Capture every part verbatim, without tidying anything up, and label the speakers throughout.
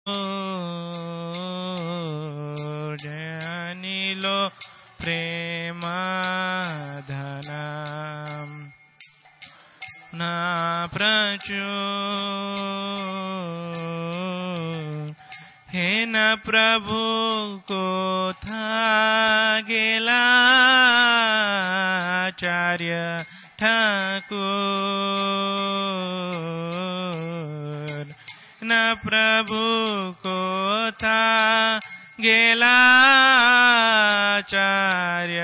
Speaker 1: जयनिलो प्रेमाधनम् न प्रचुर हे न प्रभु को था गेला आचार्य ठाकुर न प्रभु को था गेला आचार्य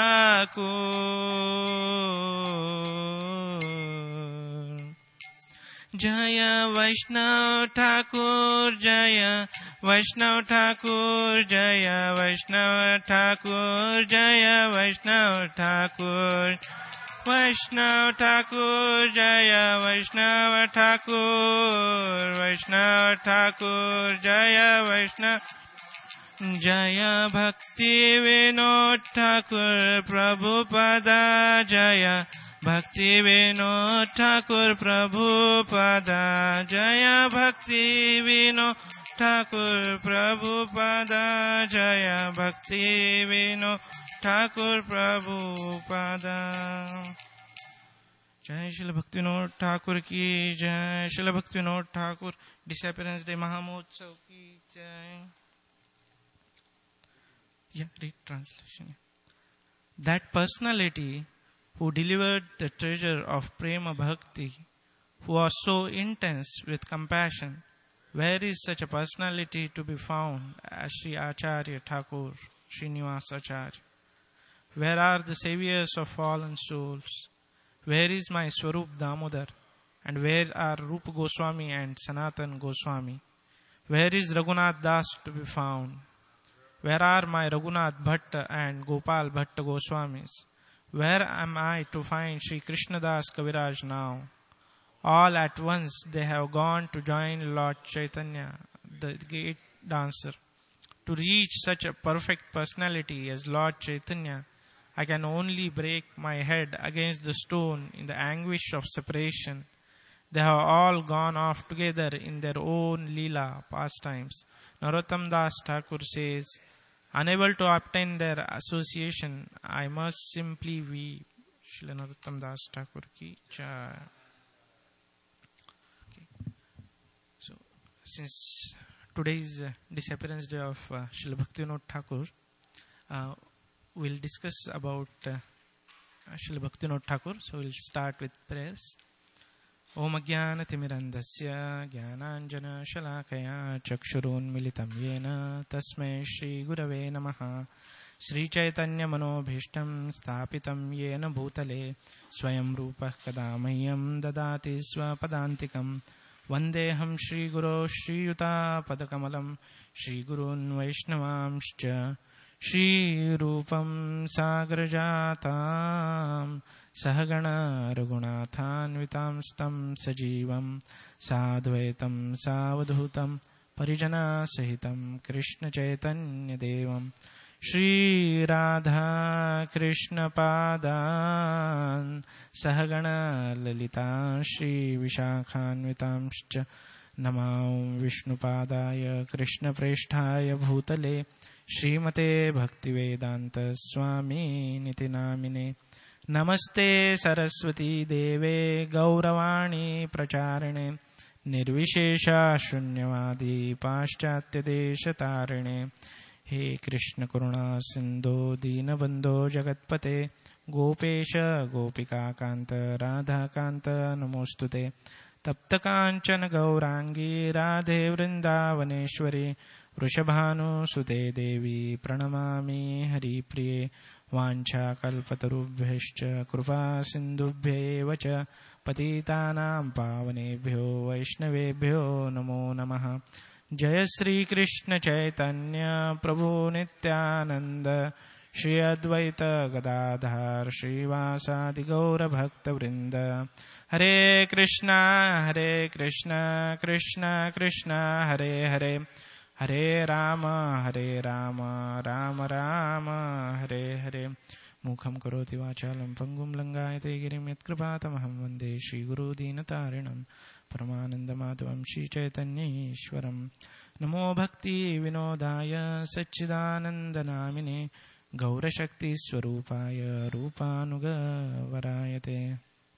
Speaker 1: ठाकुर जय वैष्णव ठाकुर जय वैष्णव ठाकुर जय वैष्णव ठाकुर जय वैष्णव ठाकुर वैष्णव ठाकुर जय वैष्णव ठाकुर वैष्णव ठाकुर जय वैष्णव जय भक्ति विनोद ठाकुर प्रभुपदा जय भक्ति विनोद ठाकुर प्रभुपदा जय भक्ति विनोद ठाकुर प्रभुपदा जय भक्ति विनोद ठाकुर प्रभुपदा जय श्रील भक्तिविनोद ठाकुर की जय श्रील भक्तिविनोद ठाकुर डिसअपियरेंस डे महामहोत्सव की जय. Yeah, read translation. That personality who delivered the treasure of prema bhakti, who was so intense with compassion, where is such a personality to be found as Sri Acharya Thakur, Srinivas Acharya? Where are the saviors of fallen souls? Where is my Swarup Damodar? And where are Rupa Goswami and Sanatan Goswami? Where is Raghunath Das to be found? Where are my Raghunath Bhatta and Gopal Bhatta Goswamis? Where am I to find Sri Krishnadas Kaviraj now? All at once they have gone to join Lord Chaitanya, the gate dancer. To reach such a perfect personality as Lord Chaitanya, I can only break my head against the stone in the anguish of separation. They have all gone off together in their own Leela pastimes. Narottam Das Thakur says, unable to obtain their association, I must simply weep. Shri Narottam Das Thakur ki jai. Okay. So, since today's uh, disappearance day of uh, Shri Bhaktivinoda Thakur, uh, we'll discuss about uh, Shri Bhaktivinoda Thakur. So, we'll start with prayers. Om Ajnana Timirandasya Jnananjana Shalakaya Chakshurunmilitam Yena Tasmai Shri Gurave Namaha. Sri Chaitanya Manobhishtam Sthapitam Yena Bhutale Swayam Rupah Kadamahyam Dadati Swapadantikam Vandeham Shri Guru Shri Yuta Padakamalam Shri Gurun Vaishnavamscha Shri Rupam Sagrajatam Sahagana Raghunathanvitam Stam Sajivam Sadvaitam Savadhutam Parijana Sahitam Krishna Chaitanya Devam Shri Radha Krishna Padan Sahagana Lalita Shri Vishakhanvitamscha Namam Vishnu Padaya Krishna Presthaya Bhutale Srimate Bhaktivedanta Swami Niti Namine Namaste Saraswati Deve Gauravani Pracharine Nirvishesha Shunyavadi Paschatya Deshatarine He Krishna Karuna Sindhu Dinabandho Jagatpate Gopesha Gopika Kanta Radha Kanta Namostute Tapta Kanchana Gaurangi Radhe Vrindavaneshwari Vrishabhanu Sute Devi Pranamami Hari Priye Vancha Kalpatarubhyascha Krupa Sindhubhya Vacha Patitanam Pavanebhyo Vaishnavebhyo Namo Namaha. Jaya Sri Krishna Chaitanya Prabhu Nityananda Shri Advaita Gadadhar Shri Vasadi Gaura Bhakta Vrinda. Hare Krishna Hare Krishna Krishna Krishna Hare Hare Hare Rama Hare Rama Rama Rama Hare Hare. Mukham karoti vachalam pangum langayate girim yat kripatamaham vande Shri Guru Dinatarinam Paramananda Madhavam Shri Chaitanya Ishwaram. Namo Bhakti Vinodaya Satchidananda Namine Gaura Shakti Swarupaya Rupanuga Varayate.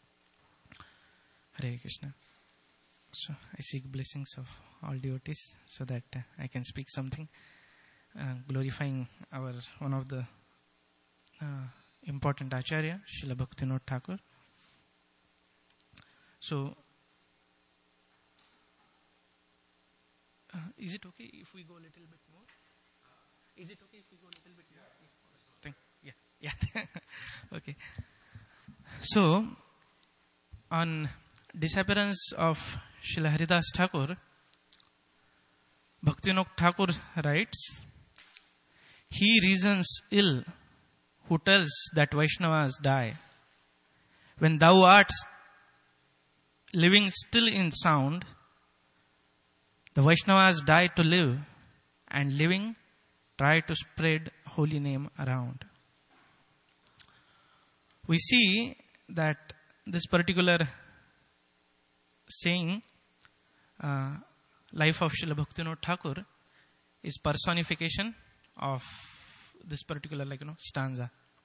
Speaker 1: Hare Krishna. So I seek blessings of all devotees so that uh, I can speak something uh, glorifying our one of the uh, important Acharya, Srila Bhaktivinoda Thakur. So, uh, is it okay if we go a little bit more? Is it okay if we go a little bit more? Thank, yeah, yeah. Okay. So, on disappearance of Srila Haridas Thakur, Bhaktivinoda Thakur writes, he reasons ill who tells that Vaishnavas die. When thou art living still in sound, the Vaishnavas die to live, and living try to spread holy name around. We see that this particular saying, uh, life of Srila Bhaktivinoda Thakur, is personification of this particular, like, you know, stanza.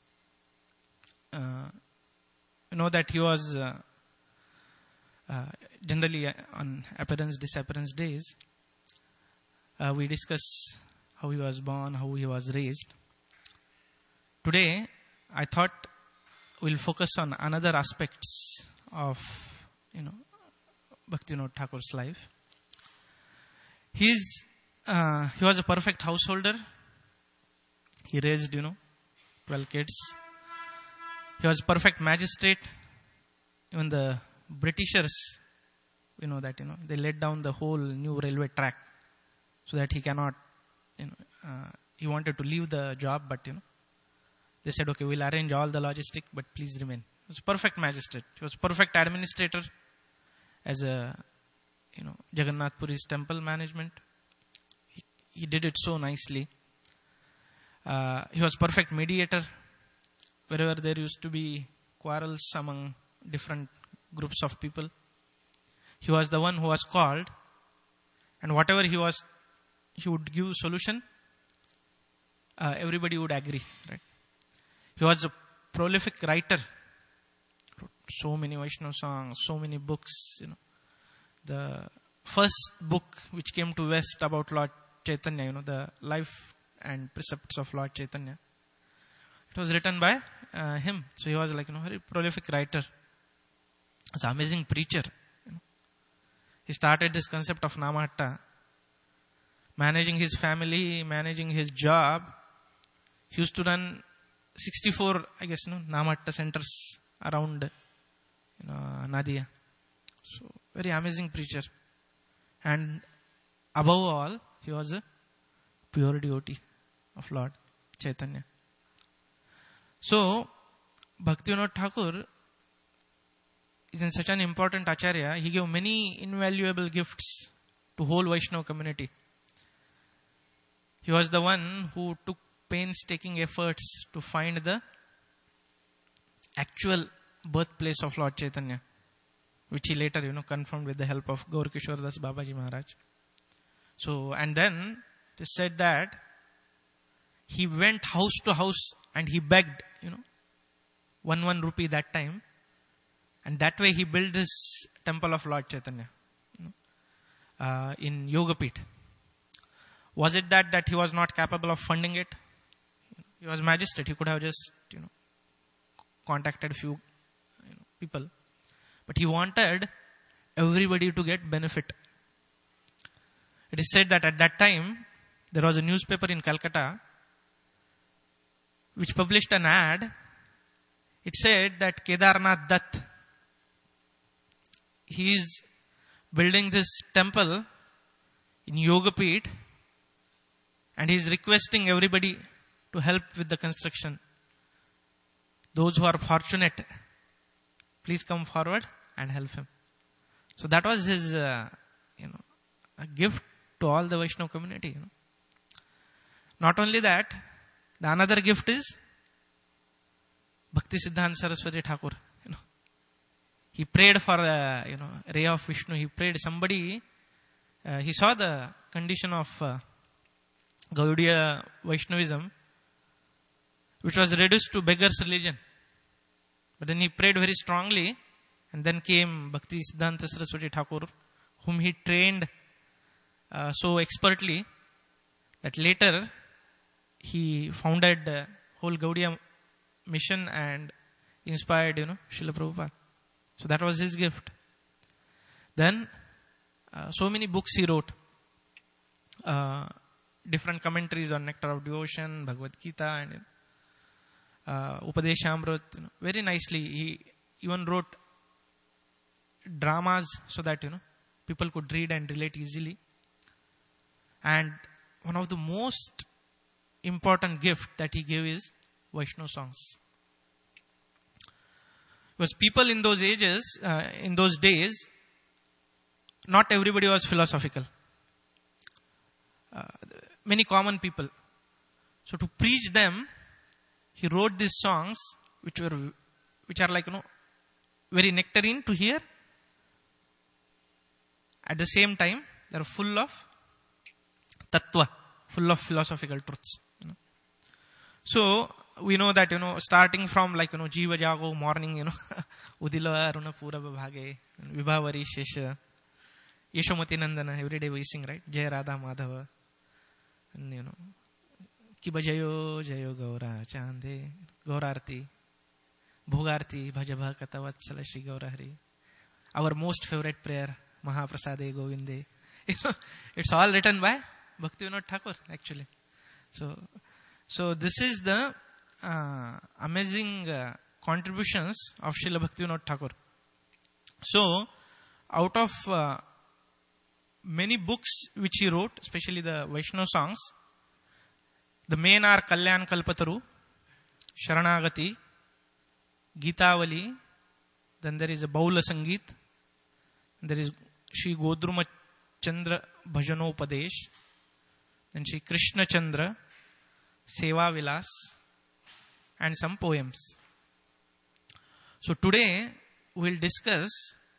Speaker 1: Uh, you know that he was uh, uh, generally uh, on appearance, disappearance days, uh, we discuss how he was born, how he was raised. Today, I thought we'll focus on another aspects of, you know, Bhaktivinoda Thakur's life. He's, uh, he was a perfect householder. He raised, you know, twelve kids. He was perfect magistrate. Even the Britishers, you know that, you know, they laid down the whole new railway track so that he cannot, you know, uh, he wanted to leave the job, but, you know, they said, okay, we'll arrange all the logistic, but please remain. He was perfect magistrate. He was perfect administrator as a, you know, Jagannath Puri's temple management. He, he did it so nicely. Uh, he was perfect mediator. Wherever there used to be quarrels among different groups of people, he was the one who was called, and whatever he was, he would give solution. Uh, everybody would agree, right? He was a prolific writer. Wrote so many Vaishnava songs, so many books. You know, the first book which came to West about Lord Chaitanya, you know, the life and precepts of Lord Chaitanya, it was written by uh, him. So he was like, you know, very prolific writer. He's an amazing preacher. You know. He started this concept of Namahatta, managing his family, managing his job. He used to run sixty-four, I guess, you know, Namahatta centers around, you know, Nadia. So very amazing preacher. And above all, he was a pure devotee of Lord Chaitanya. So, Bhaktivinoda Thakur is in such an important Acharya. He gave many invaluable gifts to whole Vaishnava community. He was the one who took painstaking efforts to find the actual birthplace of Lord Chaitanya, which he later, you know, confirmed with the help of Gaur Kishore Das Babaji Maharaj. So, and then it is said that he went house to house and he begged, you know, one one rupee that time, and that way he built this temple of Lord Chaitanya, you know, uh, in Yogapith. Was it that that he was not capable of funding it? He was magistrate. He could have just, you know, contacted a few, you know, people, but he wanted everybody to get benefit. It is said that at that time there was a newspaper in Calcutta which published an ad. It said that Kedarnath Dutt, he is building this temple in Yogapith, and he is requesting everybody to help with the construction. Those who are fortunate, please come forward and help him. So that was his, uh, you know, a gift to all the Vaishnava community. You know. Not only that, the another gift is Bhakti Siddhanta Saraswati Thakur. You know, he prayed for, uh, you know, ray of Vishnu. He prayed somebody, uh, he saw the condition of uh, Gaudiya Vaishnavism, which was reduced to beggar's religion. But then he prayed very strongly, and then came Bhakti Siddhanta Saraswati Thakur, whom he trained uh, so expertly that later he founded the whole Gaudiya mission and inspired, you know, Srila Prabhupada. So that was his gift. Then, uh, so many books he wrote. Uh, different commentaries on Nectar of Devotion, Bhagavad Gita, and uh, Upadeshamrut. You know, very nicely. He even wrote dramas so that, you know, people could read and relate easily. And one of the most important gift that he gave is Vaishnava songs. Because people in those ages, uh, in those days, not everybody was philosophical. Uh, many common people. So to preach them, he wrote these songs, which were, which are like, you know, very nectarine to hear. At the same time, they are full of tattva, full of philosophical truths. You know. So we know that, you know, starting from like, you know, Jiva Jago, morning, you know, Udila Aruna Purava Bhage, Vibhavari Shesha, Yeshomati Nandana, every day we sing, right? Jaya Radha Madhava, and, you know, Kiba Jayo, Jayo Gaura, Chande, Gaurarti, Bhogarti, Bhajabha Katavatsala Shri Gaurahari. Our most favorite prayer, Mahaprasade Govinde. You know, it's all written by Bhaktivinoda Thakur, actually. So, so this is the uh, amazing uh, contributions of Srila Bhaktivinoda Thakur. So, out of uh, many books which he wrote, especially the Vaishnava songs, the main are Kalyan Kalpataru, Sharanagati, Gitavali, then there is a Baula Sangeet, there is Shri Godruma Chandra Bhajanopadesh, then Shri Krishna Chandra, Seva Vilas, and some poems. So today we will discuss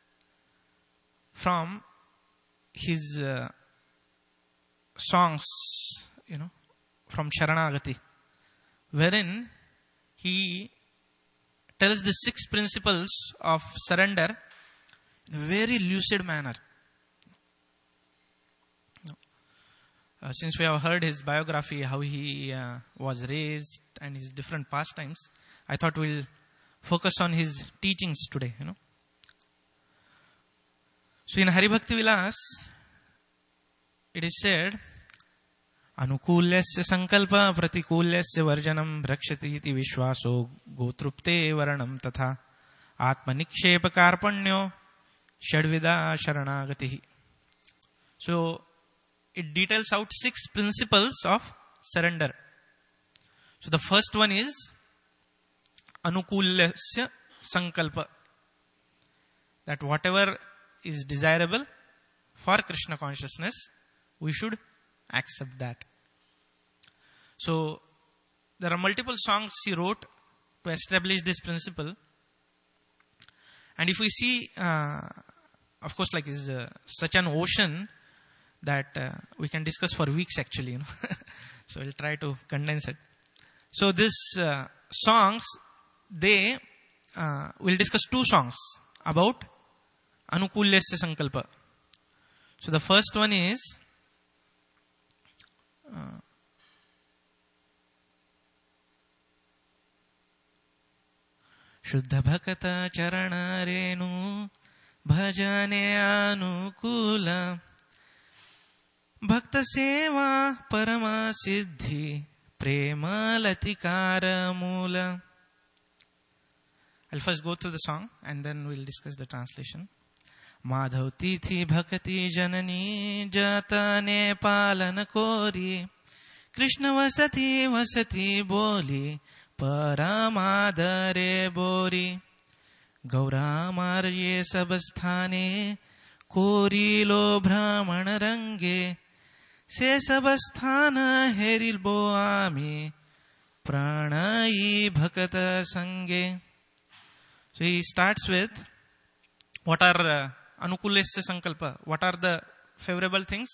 Speaker 1: from his uh, songs, you know, from Sharanagati, wherein he tells the six principles of surrender in a very lucid manner. Uh, since we have heard his biography, how he uh, was raised and his different pastimes, I thought we'll focus on his teachings today, you know. So in Hari Bhakti Vilas, it is said, Anukulyasya sankalpa pratikulyasya varjanam brakshati iti vishwaso gotrupte varanam tatha atmanikshepa karpanyo shadvida sharanagatihi. So it details out six principles of surrender. So the first one is Anukulyasya sankalpa. That whatever is desirable for Krishna consciousness, we should accept that. So there are multiple songs he wrote to establish this principle. And if we see, uh, of course, like is uh, such an ocean that uh, we can discuss for weeks actually, you know. So we'll try to condense it. So this uh, songs, they uh, will discuss two songs about Anukulyasya Sankalpa. So the first one is uh, Shuddha Bhakata Charana Renu Bhajane Anukula Bhakta Seva Parama Siddhi Prema Latikara Mula. I'll first go through the song and then we'll discuss the translation. Madhav Tithi Bhakati Janani Jata Nepalan Kori Krishna Vasati Vasati Boli Paramadare Bori Gaura Marye Sabasthane Kori Lo Brahmana Range Se Sabasthana Heril Boami Pranayi Bhakata Sange. So he starts with What are uh, Anukulasya Sankalpa? What are the favorable things?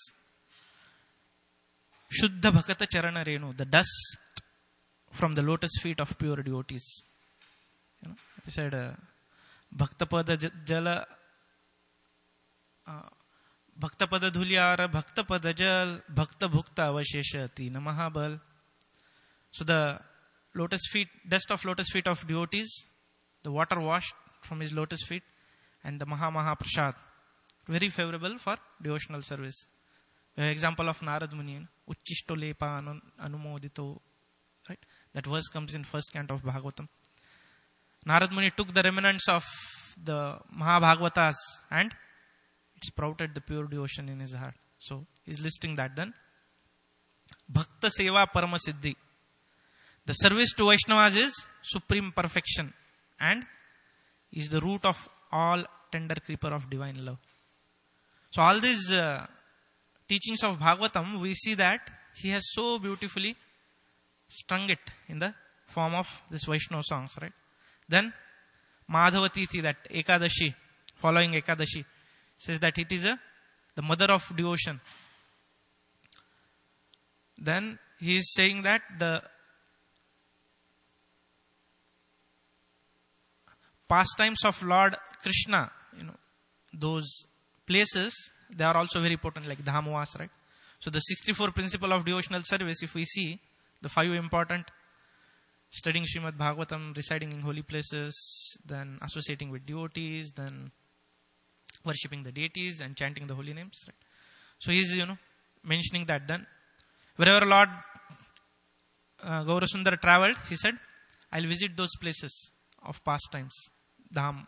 Speaker 1: Shuddha Bhakata Charana Renu, the dust from the lotus feet of pure devotees. You know, they said, uh, Bhaktapada Jala, uh, Bhaktapada Dhulyara, Bhaktapada Jal, Bhakta Bhukta Avashesha, Tina Mahabal. So the lotus feet, dust of lotus feet of devotees, the water washed from his lotus feet, and the Maha Maha Prasad. Very favorable for devotional service. Example of Narad Muni, Uchishto Lepa Anumodito. Right? That verse comes in first canto of Bhagavatam. Narad Muni took the remnants of the Mahabhagavatas and it sprouted the pure devotion in his heart. So he's listing that then. Bhakta Seva Parama Siddhi. The service to Vaishnavas is supreme perfection and is the root of all tender creeper of divine love. So all these uh, teachings of Bhagavatam, we see that he has so beautifully strung it in the form of this Vaishnava songs, right? Then Madhavatiti, that Ekadashi, following Ekadashi, says that it is a, the mother of devotion. Then he is saying that the pastimes of Lord Krishna, you know, those places, they are also very important, like Dhamavas, right? So the sixty-four principle of devotional service, if we see, the five important: studying Srimad Bhagavatam, residing in holy places, then associating with devotees, then worshipping the deities and chanting the holy names, right? So he is, you know, mentioning that then. Wherever Lord uh, Gaurasundara traveled, he said, I'll visit those places of pastimes, dhams.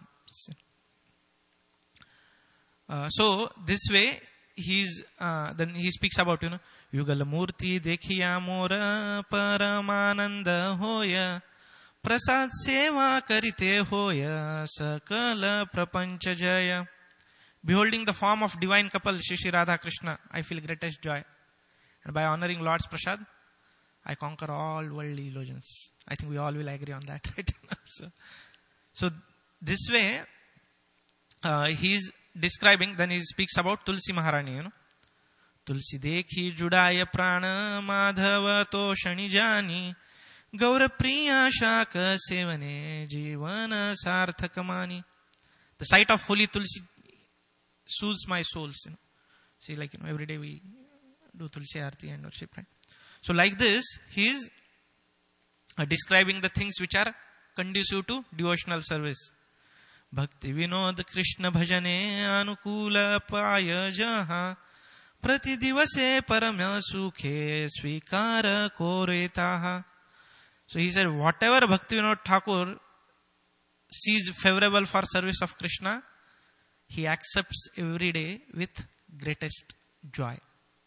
Speaker 1: Uh, so this way, he's uh, then he speaks about, you know, Yugala Murti Dekhiya Mora Paramananda Hoya Prasad Seva Karite Hoya Sakala Prapancha Jaya. Beholding the form of divine couple Shri Shri Radha Krishna, I feel greatest joy. And by honoring Lord's Prasad, I conquer all worldly illusions. I think we all will agree on that, right? so, so this way, uh, he's describing, then he speaks about Tulsi Maharani, you know. Tulsi dekhi judaya prana madhava to shani jani gaura priya shaka sevane jivana sarthakamani. The sight of holy Tulsi soothes my souls, you know. See, like, you know, every day we do Tulsi Aarti and worship, right? So like this, he is uh, describing the things which are conducive to devotional service. Bhakti Vinod Krishna Bhajane Anukula Paya Jaha Prati Divase Paramya Sukhe Svikara Koretaha. So he said, whatever Bhakti Vinod Thakur sees favorable for service of Krishna, he accepts every day with greatest joy.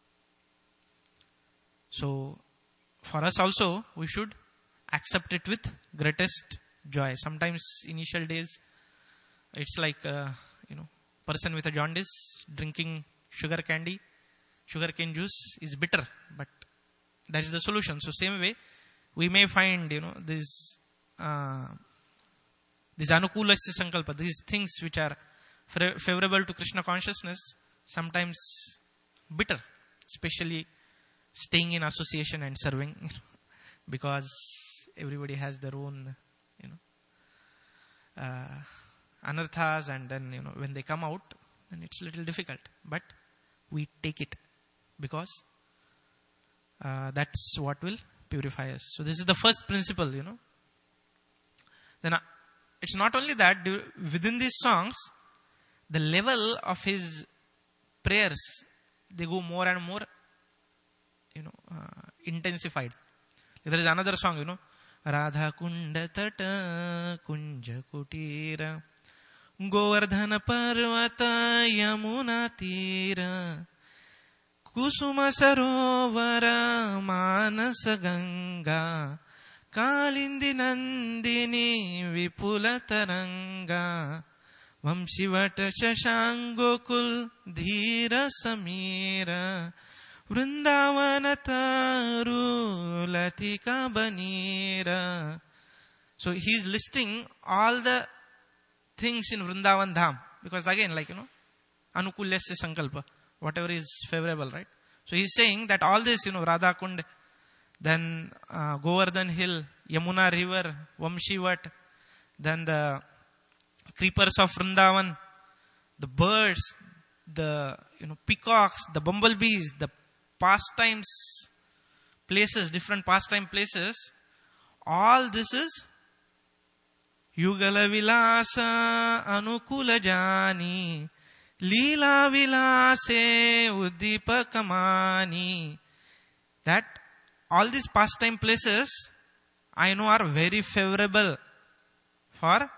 Speaker 1: So for us also, we should accept it with greatest joy. Sometimes initial days, it's like, uh, you know, person with a jaundice drinking sugar candy, sugar cane juice is bitter, but that is the solution. So same way, we may find, you know, this, uh, this anukulasya sankalpa, these things which are favorable to Krishna consciousness, sometimes bitter, especially staying in association and serving, because everybody has their own, you know, uh, anarthas, and then, you know, when they come out, then it's a little difficult. But we take it because uh, that's what will purify us. So this is the first principle, you know. Then uh, it's not only that, within these songs, the level of his prayers, they go more and more, you know, uh, intensified. There is another song, you know, Radha Kunda Tata Kunja Kutira Govardhana Parvata Yamuna Tira Kusuma Sarovara Manasa Ganga Kalindi Nandini Vipula Taranga Vamshivata Shashangokul Dhira Samira Vrindavana Taru Latika Banira. So he is listing all the things in Vrindavan Dham, Because again, like, you know, anukulyasya sankalpa, whatever is favorable, right? So he's saying that all this, you know, Radha Kund, then uh, Govardhan Hill, Yamuna River, Vamshivat, then the creepers of Vrindavan, the birds, the, you know, peacocks, the bumblebees, the pastimes places, different pastime places, all this is Yugala Vilasa Anukula Jani Leela Vilase Uddipakamani. That all these pastime places I know are very favorable for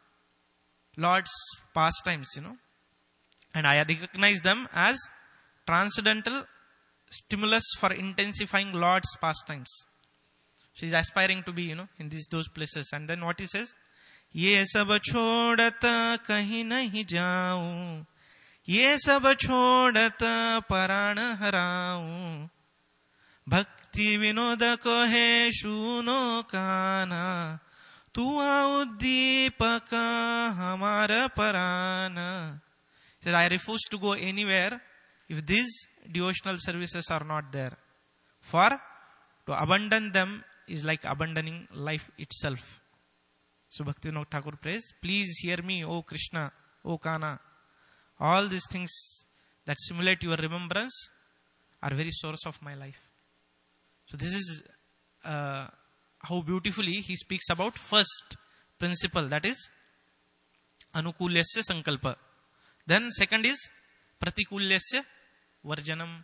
Speaker 1: Lord's pastimes, you know. And I recognize them as transcendental stimulus for intensifying Lord's pastimes. She is aspiring to be, you know, in these those places. And then what he says, Ye sab chodata kahin nahi jaun, Ye sab chodata paran haraun, Bhakti vinoda kohe shuno kana, Tua uddipaka hamara parana. He said, I refuse to go anywhere if these devotional services are not there. For to abandon them is like abandoning life itself. So Bhaktivinoda Thakur prays, please hear me, O Krishna, O Kana. All these things that simulate your remembrance are very source of my life. So this is uh, how beautifully he speaks about first principle, that is anukulyasya sankalpa. Then second is pratikulyasya varjanam,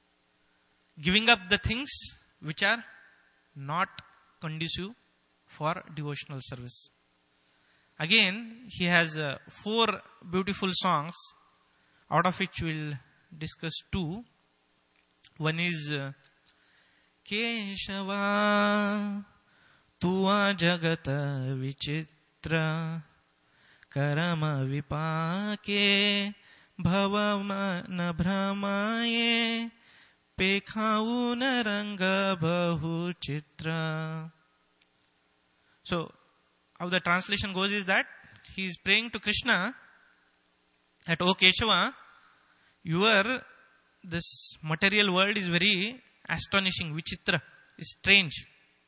Speaker 1: giving up the things which are not conducive for devotional service. Again, he has uh, four beautiful songs, out of which we'll discuss two. One is uh, Keshava Tua Jagata Vichitra Karama Vipake Bhavamana Brahmaye Pekhauna Ranga Bahu Chitra. So, how the translation goes is that he is praying to Krishna that, O Keshava, your this material world is very astonishing, vichitra, is strange.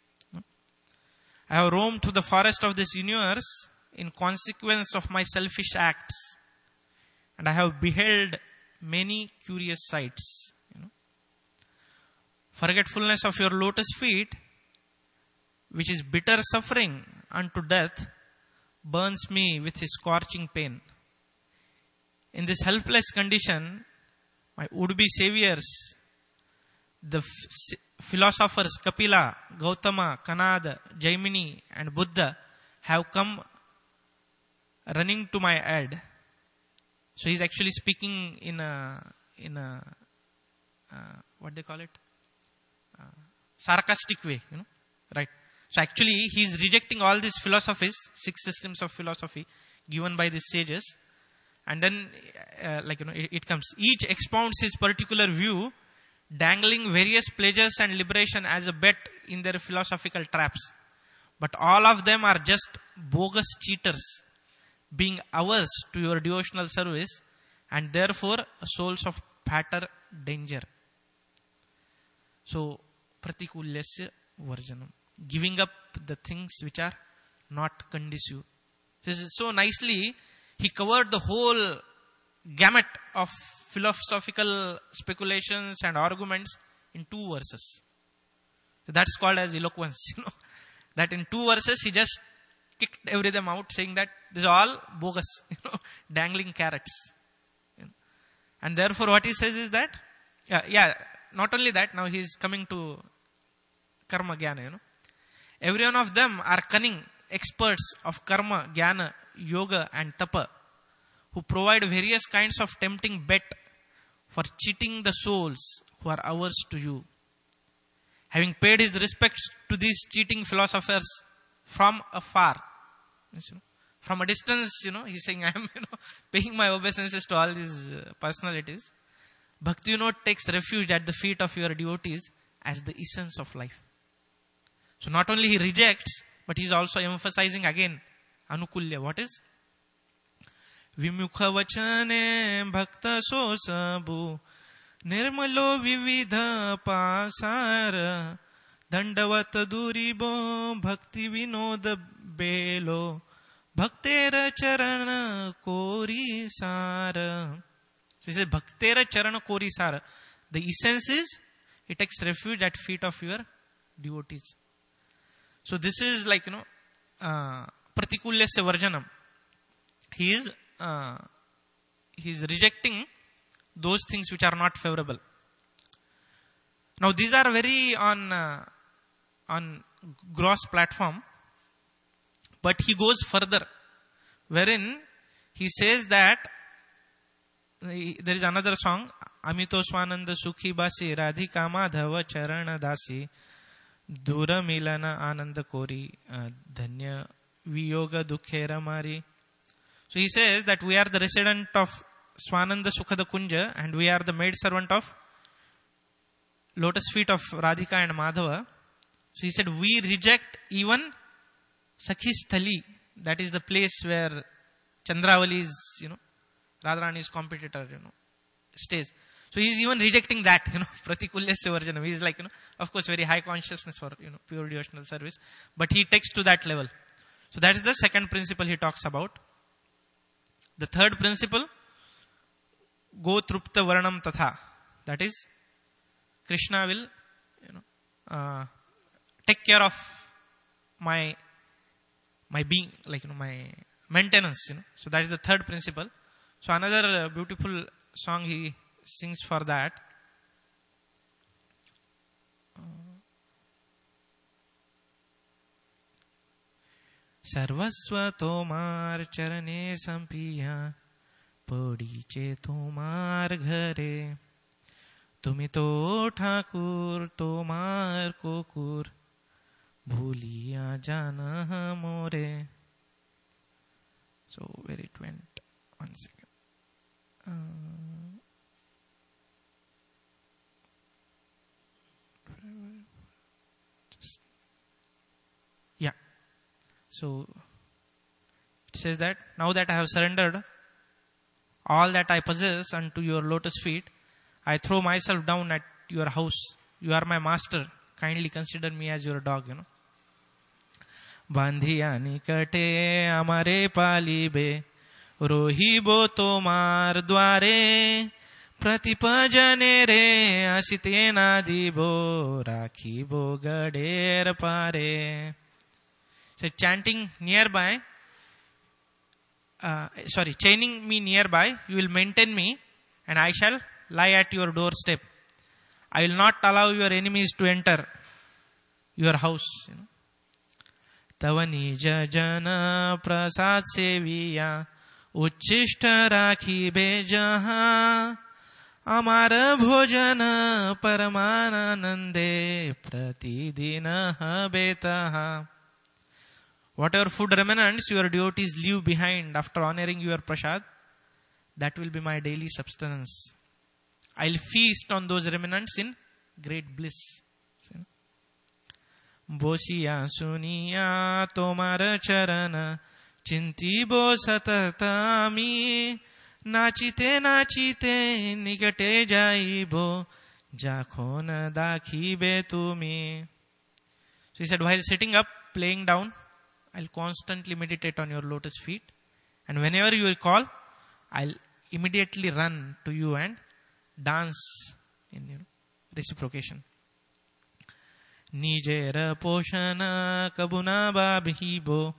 Speaker 1: I have roamed through the forest of this universe in consequence of my selfish acts, and I have beheld many curious sights. You know, forgetfulness of your lotus feet, which is bitter suffering unto death, burns me with his scorching pain. In this helpless condition, my would-be saviors, the f- philosophers Kapila, Gautama, Kanada, Jaimini and Buddha have come running to my aid. So he's actually speaking in a, in a, uh, what they call it? Uh, sarcastic way, you know, right? So actually he is rejecting all these philosophies, six systems of philosophy given by these sages. And then, uh, like, you know, it, it comes, each expounds his particular view, dangling various pleasures and liberation as a bet in their philosophical traps. But all of them are just bogus cheaters, being averse to your devotional service and therefore souls of fatter danger. So, pratikulyasya varjanam, giving up the things which are not conducive. This is so nicely, he covered the whole gamut of philosophical speculations and arguments in two verses. So that's called as eloquence, you know. That in two verses he just kicked every them out, saying that this is all bogus, you know, dangling carrots. You know. And therefore what he says is that, yeah, yeah, not only that, now he is coming to karma jnana, you know. Every one of them are cunning experts of karma, jnana, yoga and tapa, who provide various kinds of tempting bet for cheating the souls who are averse to you. Having paid his respects to these cheating philosophers from afar, you know, from a distance, you know, he's saying, I am, you know, paying my obeisances to all these uh, personalities. Bhaktivinoda takes refuge at the feet of your devotees as the essence of life. So not only he rejects, but he is also emphasizing again anukulya. What is? विमुख वचने भक्त सो सबु निर्मलो विविध पासार दंडवत दूरीबो भक्ति विनोद बेलो भक्तेर चरण कोरी सार. So he says bhaktera charana kori sar. The essence is it takes refuge at feet of your devotees. So this is like, you know, uh, pratikulyasya varjanam. He is uh, he is rejecting those things which are not favorable. Now these are very on uh, on gross platform, but he goes further, wherein he says that there is another song, Amito Swananda Sukhi Basi Radhika Madhava Charana Dasi Dura Milana Ananda Kori Dhanya Viyoga Dukhera Mari. So he says that we are the resident of Swananda Sukhada Kunja and we are the maid servant of lotus feet of Radhika and Madhava. So he said we reject even Sakhi Sthali, that is the place where Chandravali is, you know, Radharani's competitor, you know, stays. So he is even rejecting that, you know, Pratikulyasya Varjanam. He is like, you know, of course very high consciousness for, you know, pure devotional service, but he takes to that level. So that is the second principle he talks about. The third principle, Go Trupta Varnam Tatha. That is, Krishna will, you know, uh, take care of my, my being, like, you know, my maintenance, you know. So that is the third principle. So another uh, beautiful song he sings for that. Sarvasva tomar charane sampiya podiche tomar ghare tumi to thakur tomar kokur bhuliya jana more. So where it went, one second. Uh, just, yeah. So it says that now that I have surrendered all that I possess unto your lotus feet, I throw myself down at your house. You are my master. Kindly consider me as your dog, you know. Bandhiya nikate amare palibe रोहिबो तोमार द्वारे प्रतिपजने रे असितेना दिबो राखिबो गडेर पारे. So chanting nearby, uh, sorry, chaining me nearby, you will maintain me and I shall lie at your doorstep. I will not allow your enemies to enter your house. You know. Tavani jana prasad seviya उच्चिष्ट राखी बे जहां अमार भोजन परमानंदे प्रतिदिन बेतहा. Whatever food remnants your devotees leave behind after honoring your prasad, that will be my daily substance. I'll feast on those remnants in great bliss. Bosiya suniya tomar charana चिंतीबो सततामी नाचिते नाचिते निकटे जाइबो जाखो न दाखिबे तुमी. So he said, while sitting up, playing down, I'll constantly meditate on your lotus feet, and whenever you will call, I'll immediately run to you and dance in, you know, reciprocation. Nijera poshana kabuna babhibo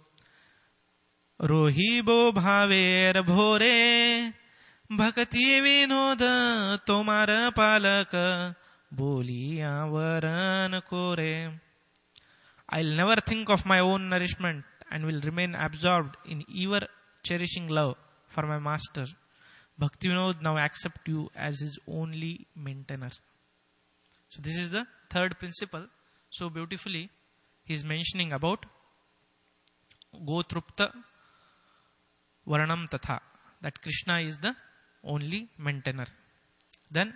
Speaker 1: रोहिबो भावेर भोरे भक्ति विनोद तोमार पालक बोलिया वरन कोरे. I'll never think of my own nourishment and will remain absorbed in ever cherishing love for my master. Bhakti Vinod now accept you as his only maintainer. So this is the third principle. So beautifully he is mentioning about Go Trupta Varnam Tatha, that Krishna is the only maintainer. Then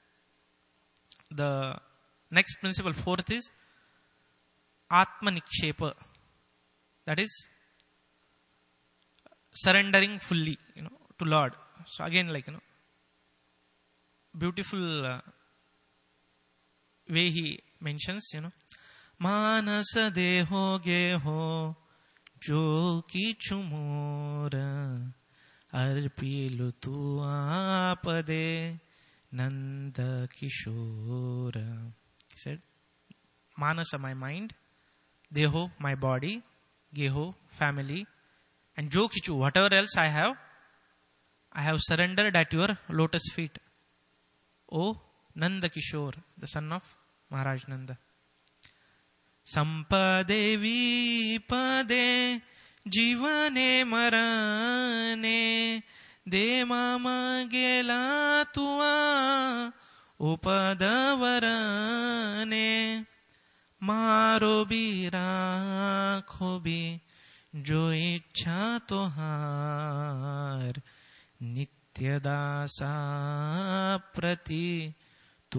Speaker 1: the next principle, fourth, is Atma Nikshepa, that is surrendering fully, you know, to Lord. So again, like, you know, beautiful uh, way he mentions, you know, Manasa deho geho jo kichu mora arpilu tu apade Nanda Kishora. He said, Manasa, my mind, Deho, my body, Geho, family, and Jo Kichu, whatever else I have, I have surrendered at your lotus feet. O Nanda Kishore, the son of Maharaj Nanda. Sampadevi pade jivane marane de mama gela tua upadavarane maro bi rakho bi jo ichha tohar nitya dasa prati tu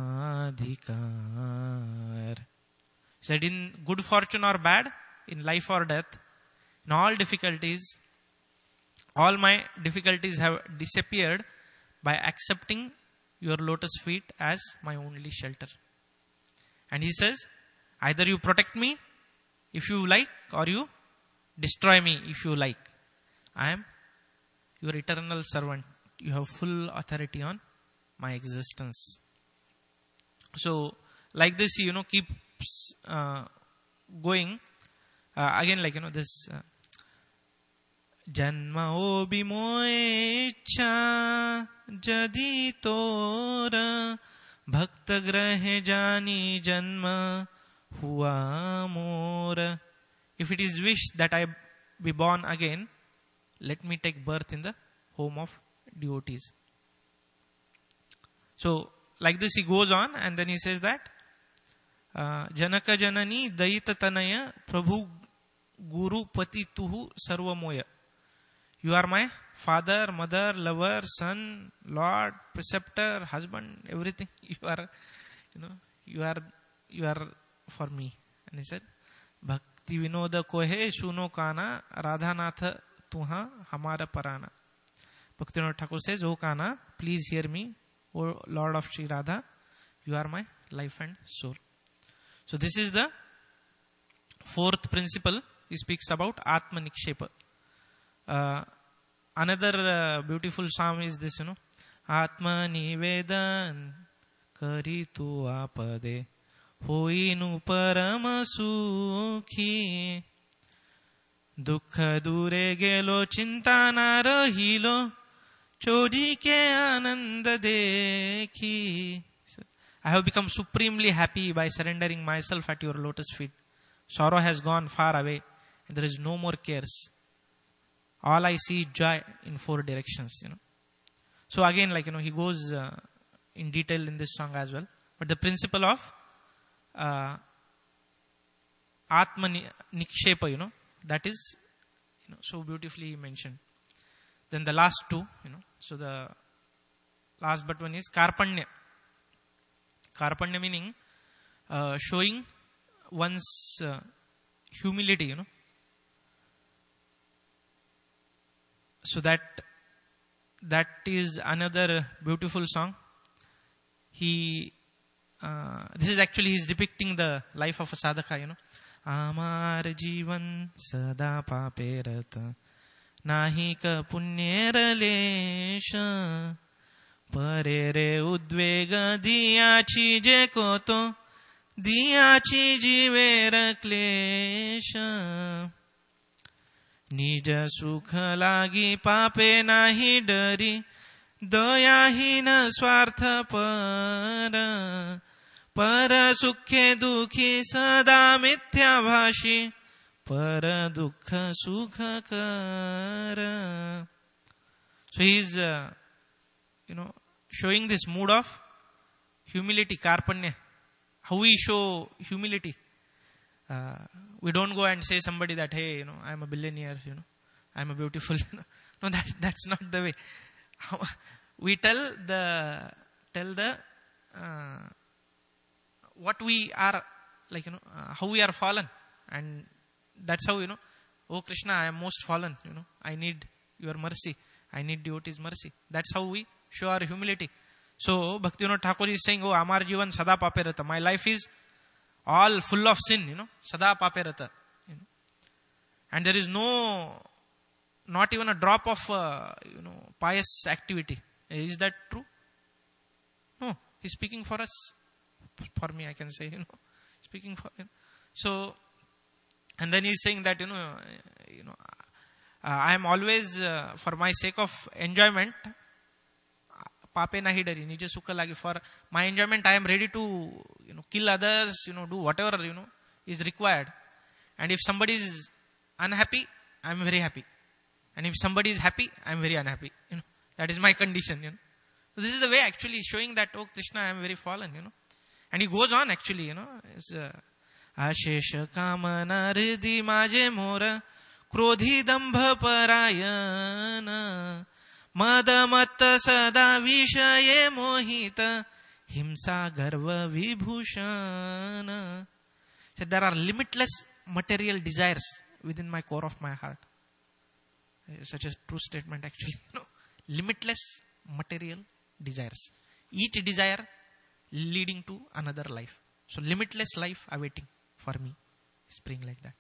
Speaker 1: adhikar. Said, in good fortune or bad, in life or death, in all difficulties, all my difficulties have disappeared by accepting your lotus feet as my only shelter. And he says, either you protect me if you like, or you destroy me if you like. I am your eternal servant. You have full authority on my existence. So, like this, you know, keeps uh, going. Uh, again, like, you know, this... Uh, Janma obi moecha jadi tora bhakta grahe jani janma hua mora. If it is wished that I be born again, let me take birth in the home of devotees. So, like this he goes on, and then he says that uh, Janaka Janani Daita Tanaya Prabhu Guru Pati Tuhu Sarvamoya. You are my father, mother, lover, son, Lord, preceptor, husband, everything. You are, you know, you are, you are for me. And he said, Bhakti Vinoda Kohe Shuno Kana Radhanatha Tuha Hamara Parana. Bhaktivinoda Thakur says, O Kana, please hear me, O Lord of Sri Radha, you are my life and soul. So this is the fourth principle. He speaks about Atma Nikshepa. Uh, another uh, beautiful psalm is this, you know, Atma Nivedan Kari tu apade Hoinu parama sukhi Dukha dure gelo chinta na rahilo Chodi ke ananda dekhi. I have become supremely happy by surrendering myself at your lotus feet. Sorrow has gone far away and there is no more cares. All I see is joy in four directions, you know. So again, like, you know, he goes uh, in detail in this song as well. But the principle of uh, Atma Nikshepa, you know, that is, you know, so beautifully mentioned. Then the last two, you know, so the last but one is Karpanya. Karpanya meaning uh, showing one's uh, humility, you know. So that that is another beautiful song. He uh, this is actually he's depicting the life of a sadhaka, you know. Amar jivan sada paperata nahi ka punyera lesha parere udvega diyachi je koto diyachi jivera klesha Nija sukha lagi pape nahi dari daya hi na swartha para para sukhe dukhi sada mithya bhashi para dukha sukha kara. So he is, uh, you know, showing this mood of humility, karpanya. How we show humility. Uh, we don't go and say somebody that, hey, you know, I'm a billionaire, you know, I'm a beautiful, you know. No, that, that's not the way. How, we tell the, tell the, uh, what we are, like, you know, uh, how we are fallen. And that's how, you know, oh Krishna, I am most fallen, you know, I need your mercy. I need devotees' mercy. That's how we show our humility. So, Bhaktivinoda Thakur is saying, oh, Amar Jivan Sada Pape Rata. My life is all full of sin, you know. Sada Pape Rata. You know. And there is no, not even a drop of, uh, you know, pious activity. Is that true? No. He's speaking for us. For me, I can say, you know. Speaking for, you know. So, and then he's saying that, you know, you know, uh, I am always, uh, for my sake of enjoyment, pape nahi dari, nije sukha lagi. For my enjoyment, I am ready to, you know, kill others, you know, do whatever, you know, is required. And if somebody is unhappy, I am very happy. And if somebody is happy, I am very unhappy. You know, that is my condition, you know. So this is the way actually showing that, oh Krishna, I am very fallen, you know. And he goes on actually, you know, is, uh, Ashesha kamana ridhi maje mora krodhi dambha parayana madamatta sada vishaye mohita himsa garva vibhushana. So there are limitless material desires within my core of my heart. Such a true statement actually. You know, limitless material desires. Each desire leading to another life. So limitless life awaiting for me. Spring like that.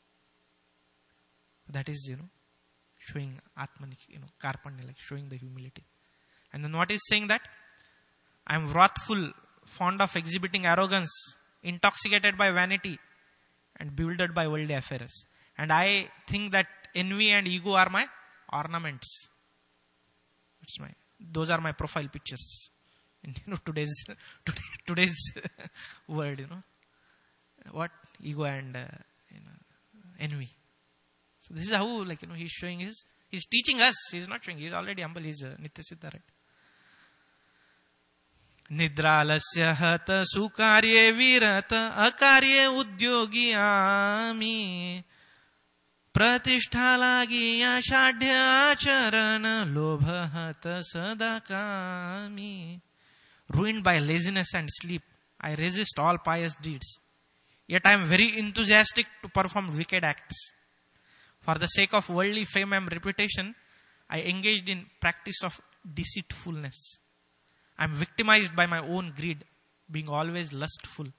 Speaker 1: That is, you know, showing Atmanik, you know, Karpanya, like showing the humility. And then what is saying that? I am wrathful, fond of exhibiting arrogance, intoxicated by vanity, and bewildered by worldly affairs. And I think that envy and ego are my ornaments. It's my, those are my profile pictures. In, you know, today's, today, today's word, you know. What? Ego and, uh, you know, envy. So this is how, like, you know, he's showing his, he's teaching us. He's not showing, he's already humble. He's uh, Nitya Siddha, right? Nidralasya hata sukarye virata akarye udyogi ami pratishtha lagi ashadhya acharana lobha hata sadakami. Ruined by laziness and sleep, I resist all pious deeds. Yet I am very enthusiastic to perform wicked acts. For the sake of worldly fame and reputation, I engaged in practice of deceitfulness. I am victimized by my own greed, being always lustful.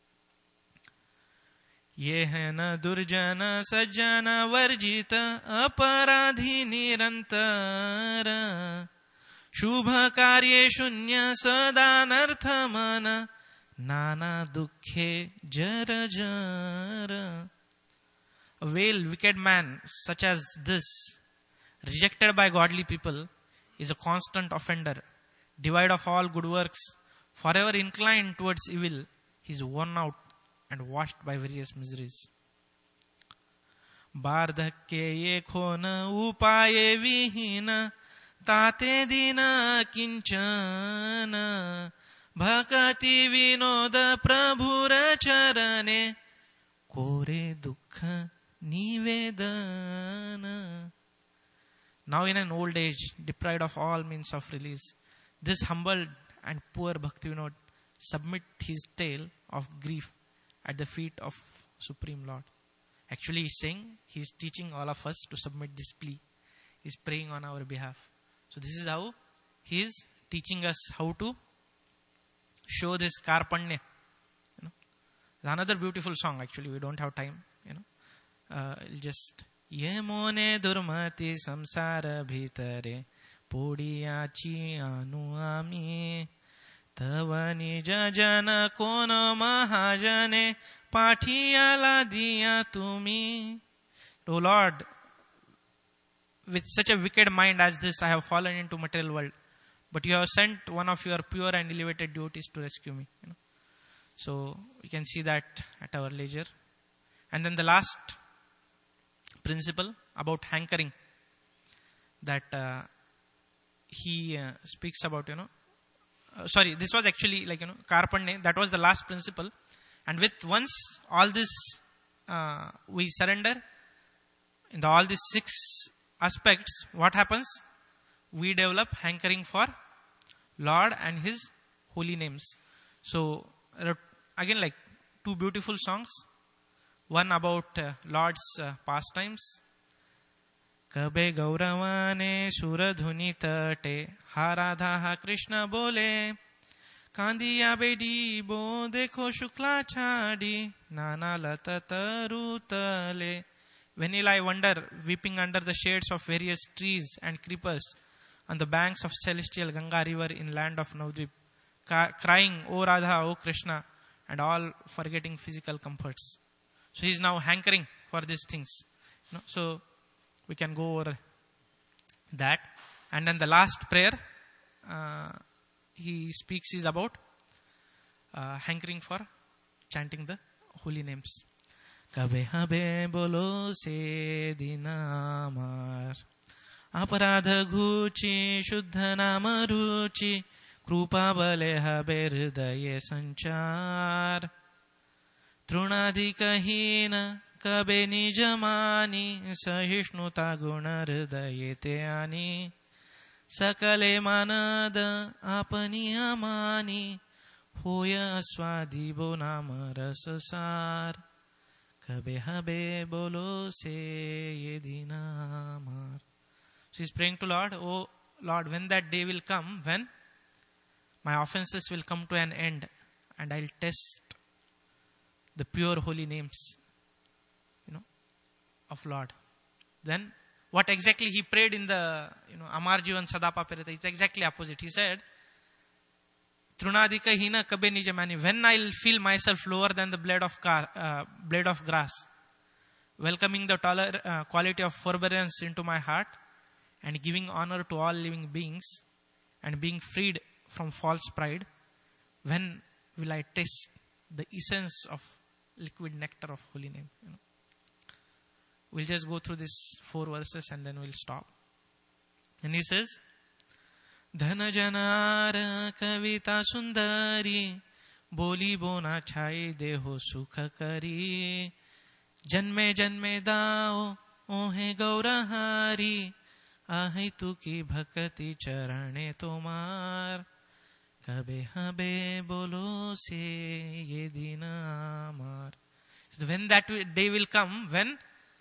Speaker 1: Yehana durjana sajjana varjita aparadhi nirantara shubha karye shunya sadanartha mana nana dukhe jara jara. A vile wicked man such as this, rejected by godly people, is a constant offender, devoid of all good works, forever inclined towards evil. He is worn out and washed by various miseries. Bardhakke ye khona upaye vihina tate dina kinchana bhakati vinoda prabhura charane kore dukkha nivedana. Now in an old age, deprived of all means of release, this humbled and poor Bhaktivinoda submit his tale of grief at the feet of Supreme Lord. Actually, he's saying, he's teaching all of us to submit this plea. He's praying on our behalf. So this is how he is teaching us how to show this Karpanya. You know, another beautiful song. Actually, we don't have time. You know, uh, just Ye mone durmati samsara bhitare podiyachi anu ami tavani jajana kono mahajane pathiyala diya tumi. O Lord, with such a wicked mind as this, I have fallen into material world. But you have sent one of your pure and elevated devotees to rescue me. You know? So we can see that at our leisure. And then the last principle about hankering that uh, he uh, speaks about, you know. Uh, sorry, this was actually like, you know, Karpanya. That was the last principle. And with once all this uh, we surrender in the, all these six aspects, what happens? We develop hankering for Lord and His holy names. So again, like two beautiful songs. One about uh, Lord's uh, pastimes. कबे गौरवाने सुरधुनि तटे हा राधा हा कृष्ण बोले कांदिया बेडी बो देखो शुक्ला छाड़ी नाना लत तरुतले. When will I wander, weeping under the shades of various trees and creepers on the banks of celestial Ganga river in land of Navadvip, crying, O Radha, O Krishna, and all forgetting physical comforts. So he is now hankering for these things. You know, so we can go over that. And then the last prayer uh, he speaks is about uh, hankering for chanting the holy names. कबे हबे बोलो से दिनामार अपराध घूची शुद्ध नाम रुचि कृपा बले हबे हृदय संचार तृणाधिकहीन कबे निज मानी सहिष्णुता गुण हृदय ते आनी सकले मानद आपनी अमानी होय स्वादिबो नाम रससार कबे हबे बोलो से ये दीनामार. So he's praying to Lord, oh Lord, when that day will come, when my offenses will come to an end and I'll test the pure holy names, you know, of Lord. Then what exactly he prayed in the, you know, Amar Jivan Sadapa Pirita, it's exactly opposite. He said, Trunadika hina kabe nijamani. When I'll feel myself lower than the blade of car, uh, blade of grass, welcoming the toler, uh, quality of forbearance into my heart, and giving honor to all living beings, and being freed from false pride, when will I taste the essence of liquid nectar of holy name? You know? We'll just go through these four verses and then we'll stop. And he says, धन जनार कविता सुंदरी बोली बोना छाई देहो सुख करी जन्मे जन्मे दाओ ओहे गौरहारी आहे तू की भक्ति चरणे तुम्हार कबे हबे बोलो से ये दिन आमार. So when that day will come, when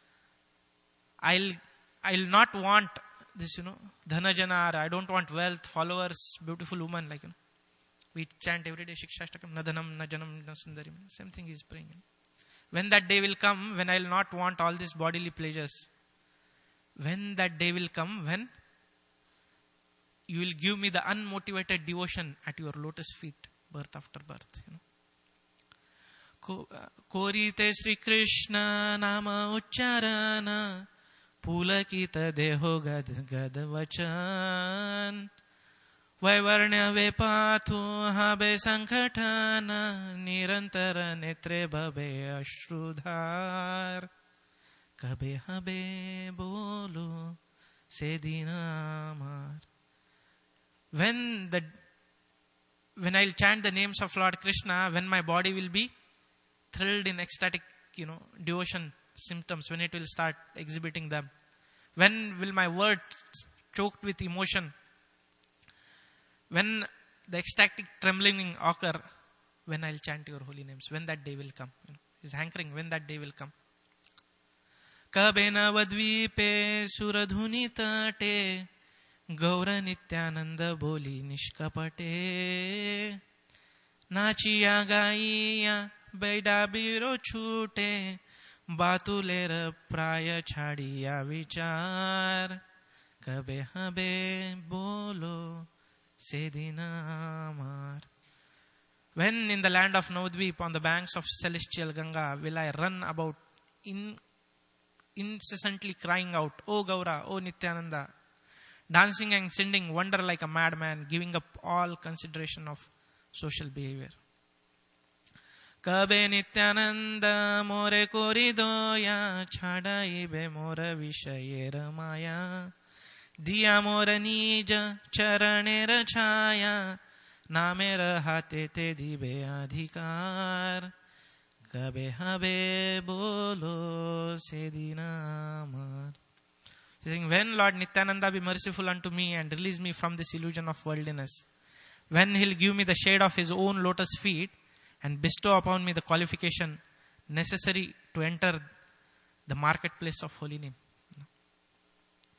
Speaker 1: I'll I'll not want this, you know, dhana janar, I don't want wealth, followers, beautiful woman, like, you know, we chant every day Shikshashtakam, na dhanam, na janam, na sundarim. Same thing he is praying. You know. When that day will come, when I will not want all these bodily pleasures, when that day will come, when you will give me the unmotivated devotion at your lotus feet, birth after birth, you know. Korite Sri Krishna nama ucharana पुलकित देहो गद गद वचन वैवर्ण्य वे पाथु हबे संकटन निरंतर नेत्रे भवे अश्रुधार कबे हबे बोलो से दीनामार. When the when I'll chant the names of Lord Krishna, when my body will be thrilled in ecstatic, you know, devotion symptoms, when it will start exhibiting them, when will my words choked with emotion, when the ecstatic trembling occur, when I'll chant your holy names, when that day will come. You know, he's hankering when that day will come. Kabe navadvipe suradhuni tate gaura nityananda boli nishkapate nachiya gaiya beida biro chute बातुलेर प्राय छाड़िया विचार कबे हबे बोलो से दिनामार. When in the land of Navadvip, on the banks of celestial Ganga, will I run about in, incessantly crying out, O Gaura, O Nityananda, dancing and singing, wonder like a madman, giving up all consideration of social behavior. कबे नित्यानंद मोरे कोरी दोया छाड़ाई बे मोर विषय रमाया दिया मोर नीज चरणेर छाया नामे रहते ते दिबे अधिकार कबे हबे बोलो से दीनामार. Saying, when Lord Nityananda be merciful unto me and release me from this illusion of worldliness, when he'll give me the shade of his own lotus feet and bestow upon me the qualification necessary to enter the marketplace of holy name.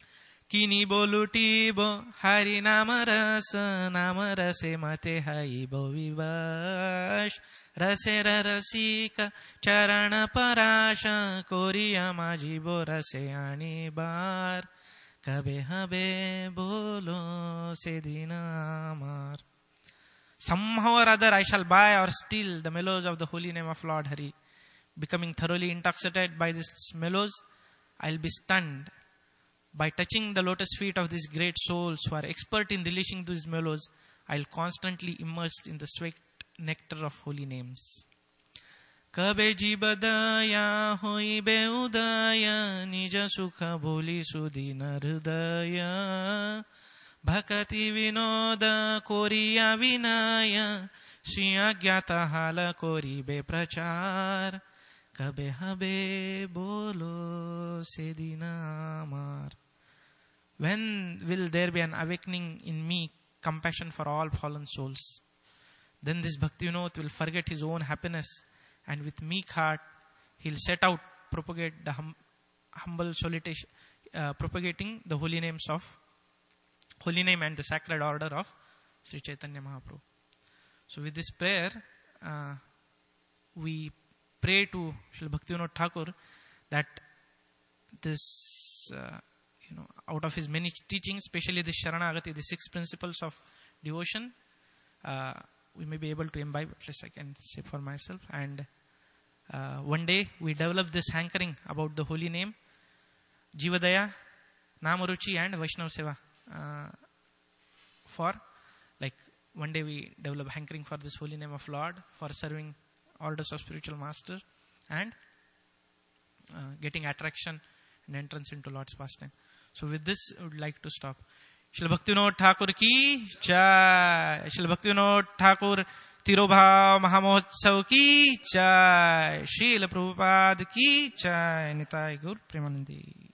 Speaker 1: किनी बोलुटी बो हरि नाम रस नाम रसे मते हई बो विवश रसे रसिक चरण पराश कोरिया माझी बो रसे आणि बार कबे हबे बोलो से दिन आमार. Somehow or other I shall buy or steal the mellows of the holy name of Lord Hari. Becoming thoroughly intoxicated by these mellows, I'll be stunned. By touching the lotus feet of these great souls who are expert in releasing these mellows, I'll constantly immersed in the sweet nectar of holy names. Kabe jibadaya hoi beudaya nija sukha bholi sudina hridaya bhakati vinoda koriya vinaya shri agyata hala kori be prachar kabe habe bolo sedina amar. When will there be an awakening in me, compassion for all fallen souls? Then this Bhakti Vinod will forget his own happiness, and with meek heart he'll set out propagate the hum, humble solitude, uh, propagating the holy names of holy name and the sacred order of Sri Chaitanya Mahaprabhu. So with this prayer, uh, we pray to Srila Bhaktivinoda Thakur that this, uh, you know, out of his many teachings, especially the Sharanagati, the six principles of devotion, uh, we may be able to imbibe, at least I can say for myself. And uh, one day we develop this hankering about the holy name, Jivadaya, Namaruchi and Vaishnav Seva. Uh, for like one day we develop hankering for this holy name of Lord, for serving orders of spiritual master, and uh, getting attraction and entrance into Lord's pastime. So with this I would like to stop. Srila Bhaktivinoda Thakur ki jai. Srila Bhaktivinoda Thakur Tirobhav Mahamotsav ki jai. Srila Prabhupada ki jai. Nitai Gaur Premanandi.